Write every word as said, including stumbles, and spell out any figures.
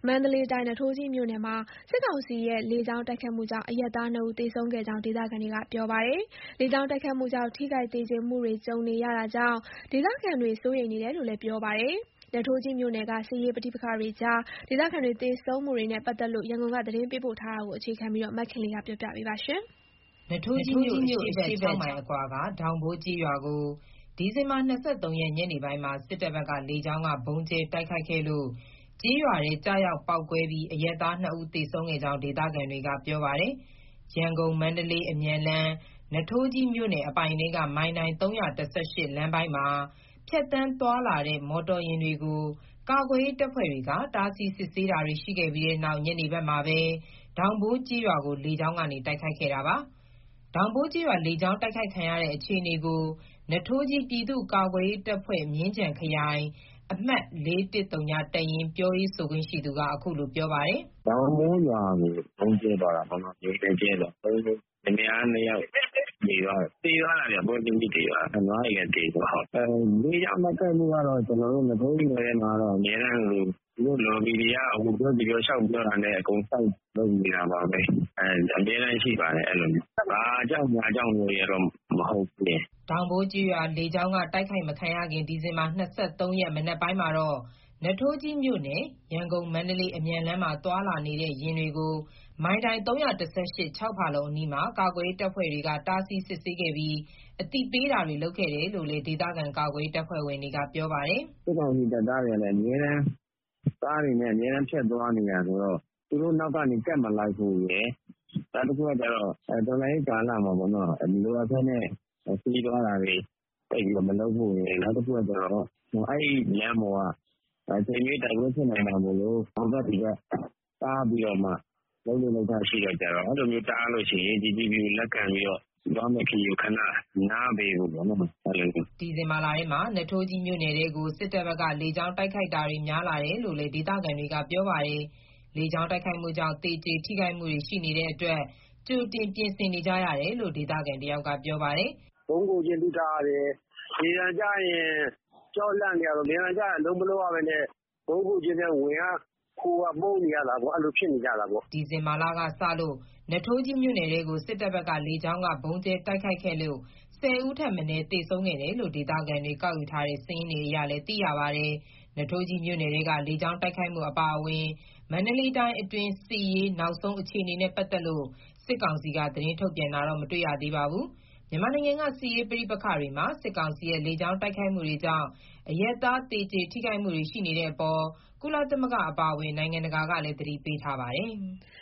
မန္တလေးတိုင်း နွားထိုးကြီးမြို့နယ်မှာစစ်ကောင်စီရဲ့လေကြောင်းတိုက်ခိုက်မှုကြောင့်အရပ်သားနှစ်ဦးသေဆုံးခဲ့ကြောင်းဒေသခံတွေကပြောပါတယ်။ လေကြောင်းတိုက်ခိုက်မှုကြောင့်ထိခိုက်သေကျေမှုတွေကြုံနေရတာကြောင့်ဒေသခံတွေစိုးရိမ်နေတယ်လို့လည်းပြောပါတယ်။ နွားထိုးကြီးမြို့နယ်ကစစ်ရေးပဋိပက္ခတွေကြားဒေသခံတွေသေဆုံးမှုတွေနဲ့ပတ်သက်လို့ရန်ကုန်ကသတင်းပေးပို့ထားတာကိုအခြေခံပြီးမခင်လေးပြောပြပါမယ်။နွားထိုးကြီးမြို့အရှေ့ဘက်၆မိုင်အကွာကဒေါင်ဘိုးကျေးရွာကိုဒီဇင်ဘာ၂၃ရက်ညနေပိုင်းမှာစစ်တပ်ဘက်ကလေကြောင်းကဗုံးကြဲတိုက်ခိုက်ခဲ့လို့ကျေးရွာထဲကျရောက်ပေါက်ကွဲပြီးအရပ်သားနှစ်ဦးသေဆုံးခဲ့ကြောင်းဒေသခံတွေကပြောပါတယ်။ ရန်ကုန်-မန္တလေးအမြန်လမ်းနွားထိုးကြီးမြို့နယ်အပိုင်ထဲကမိုင်တိုင်၃၁၈လမ်းပိုင်းမှာဖြတ်သန်းသွားလာတဲ့မော်တော်ယာဉ်တွေကိုကာကွယ်ရေးတပ်ဖွဲ့တွေကတားဆီးစစ်ဆေးတာတွေရှိခဲ့ပြီးနောက်ညနေဘက်မှာပဲဒေါင်ဘိုးကျေးရွာကိုလေကြောင်းကနေတိုက်ခိုက်ခဲ့တာပါ။ ဒေါင်ဘိုးကျေးရွာလေကြောင်းတိုက်ခိုက်ခံရတဲ့အခြေအနေကိုနွားထိုးကြီးပြည်သူ့ကာကွယ်ရေးတပ်ဖွဲ့မြင်းခြံခရိုင်အမှတ်၄၁၀တပ်ရင်းပြောရေးဆိုခွင့်ရှိသူကအခုလိုပြောပါတယ်။ "ဒေါင်ဘိုးရွာကိုဗုံးကြဲသွားတာပေါ့နော်။လေယာဉ်နဲ့ကြဲသွားတာ။လင်မယားနှစ်ယောက်သေသွားတယ်။သေသွားတာဗျ။ပွဲချင်းပြီးသေသွားတာ။နွားတွေလည်းသေသွားတယ်။လေကြောင်းတိုက်ခိုက်မှုကတော့ကျွန်တော်တို့နွားထိုးကြီးနယ်ထဲမှာတော့အမြဲတမ်းလိုလိုသူတို့လော်ဘီတွေကဟိုပြောဒီပြောလျှောက်ပြောတာနဲ့အကုန်စိုက်လုပ်နေတာပါပဲ။အဲအမြဲတမ်းရှိပါတယ်အဲ့လိုမျိုး။ဘာကြောင့်ညာကြောင့်လို့ရတော့မဟုတ်ဘူး။ဒေါင်ဘိုးကျေးရွာလေကြောင်းကတိုက်ခိုက်မခံရခင်ဒီဇင်ဘာ၂၃ရက်မနက်ပိုင်းမှာတော့နွားထိုးကြီးမြို့နယ်ရန်ကုန်-မန္တလေးအမြန်လမ်းမှာသွားလာနေတဲ့ယာဉ်တွေကိုမိုင်တိုင်၃၁၈ ၆ဖာလုံအနီးမှာကာကွယ်ရေးတပ်ဖွဲ့တွေကတားဆီးစစ်ဆေးခဲ့ပြီးအသိပေးတာတွေလုပ်ခဲ့တယ်လို့လည်းဒေသခံကာကွယ်ရေးတပ်ဖွဲ့ဝင်တွေကပြောပါတယ်။စစ်ကောင်စီတပ်သားတွေကလည်းအမြဲတမ်းကားတွေနဲ့အမြဲတမ်းဖြတ်သွားနေတာဆိုတော့သူတို့နောက်ကနေကပ်မလိုက်ဖို့ရယ်နောက်တစ်ခုကကျတော့တော်လှန်ရေးကာလမှာပေါ့နော်မလိုအပ်ဘဲနဲ့စီးသွားတာတွေတိတ်ပြီးမလုပ်ဖို့ရယ်နောက်တစ်ခုကကျတော့အဲ့ဒီလမ်းပေါ်ကအချိန်ကြီးတိုက်ပွဲဖြစ်နိုင်တာမို့လို့ဟိုဘက်ဒီဘက်တားပြီးတော့မှလုံးလုံးလောက်တာရှိတော့ကြတော့အဲ့လိုမျိုးတားလို့ရှိရင် ဂျီ တီ ပီ ကိုလက်ခံပြီးတော့သွားမယ့်ခရီးကိုခဏနားပေးဖို့ပေါ့နော်အဲ့လိုမျိုးဒီဇင်ဘာလထဲမှာနွားထိုးကြီးမြို့နယ်ထဲကိုစစ်တပ်ဘက်ကလေကြောင်းတိုက်ခိုက်တာတွေများလာတယ်လို့လည်းဒေသခံတွေကပြောပါတယ်။လေကြောင်းတိုက်ခိုက်မှုကြောင့်သေကျေထိခိုက်မှုတွေရှိနေတဲ့အတွက်ကြိုတင်ပြင်ဆင်နေကြရတယ်လို့ဒေသခံတယောက်ကပြောပါတယ်။ဗုံးခိုကျင်းတူးထားရတယ်။လေယာဉ်ကျရင်ကြောက်လန့်နေရတော့လေယာဉ်ကျရင်လုံးမလို့ရဘဲနဲ့ဗုံးခိုကျင်းထဲဝင်ရခိုးရပုန်းနေရတာပေါ့အဲ့လိုဖြစ်နေကြတာပေါ့ဒီဇင်ဘာလကစလို့နွားထိုးကြီးမြို့နယ်ထဲကိုစစ်တပ်ဘက်ကလေကြောင်းကဗုံးကြဲတိုက်ခိုက်ခဲ့လို့ဆယ်ဦးထက်မနည်းသေဆုံးခဲ့တယ်လို့ဒေသခံတွေကောက်ယူထားတဲ့စာရင်းတွေအရလည်းသိရပါတယ်။နွားထိုးကြီးမြို့နယ်ထဲကလေကြောင်းတိုက်ခိုက်မှုအပါအဝင်မန္တလေးတိုင်းအတွင်းစစ်ရေးနောက်ဆုံးအခြေအနေနဲ့ပတ်သက်လို့စစ်ကောင်စီကသတင်းထုတ်ပြန်တာတော့မတွေ့ရသေးပါဘူး။မြန်မာနိုင်ငံကစစ်ရေးပဋိပက္ခတွေမှာစစ်ကောင်စီရဲ့လေကြောင်းတိုက်ခိုက်မှုတွေကြောင့်အရပ်သားသေကျေထိခိုက်မှုတွေရှိနေတဲ့အပေါ်ကုလသမဂ္ဂအပါအဝင်နိုင်ငံတကာကလည်းသတိပေးထားပါတယ်။